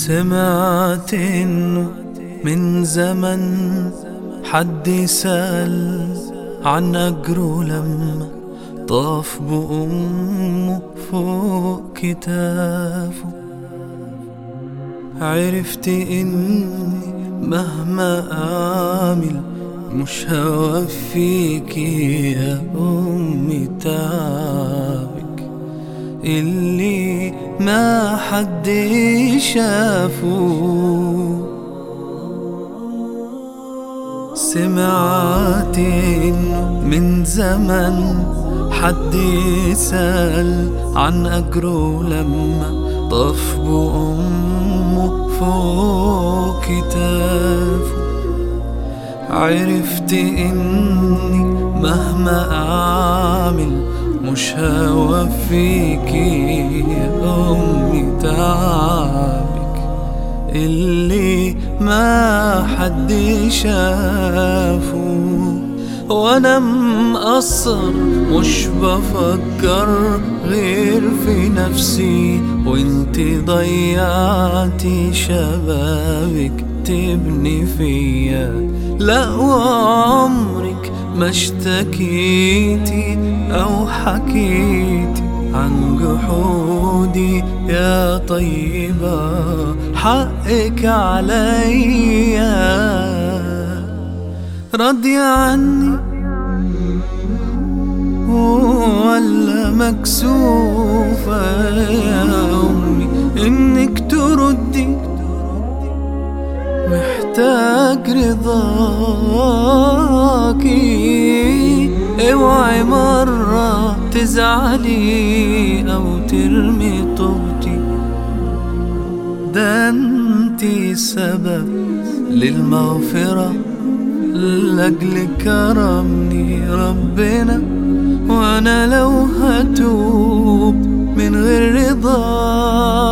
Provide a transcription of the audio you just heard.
سمعت إنه من زمن حد سأل عن أجره لما طاف بأمه فوق كتافه. عرفت إني مهما أعمل مش هوفيك يا أمي تعبك اللي ما حد شافه. سمعت إنه من زمن حد سأل عن أجره لما طاف بأمه فوق كتافه. عرفت إني مهما أعمل مش هوفيك يا أمي تعبك اللي ما حد شافه. وأنا مقصر مش بفكر غير في نفسي، وانتي ضيعتي شبابك تبني فيا. لا وعمرك ما اشتكيتي أو حكيتي عن جحودي يا طيبة، حقك عليا. راضية عني ولا مكسوفة يا أمي إنك تردي؟ محتاج رضاكي، اوعي مرة تزعلي أو ترمي طوبتي. ده انتي سبب للمغفرة، لأجل كرمني ربنا، وأنا لو هتوب من غير رضاك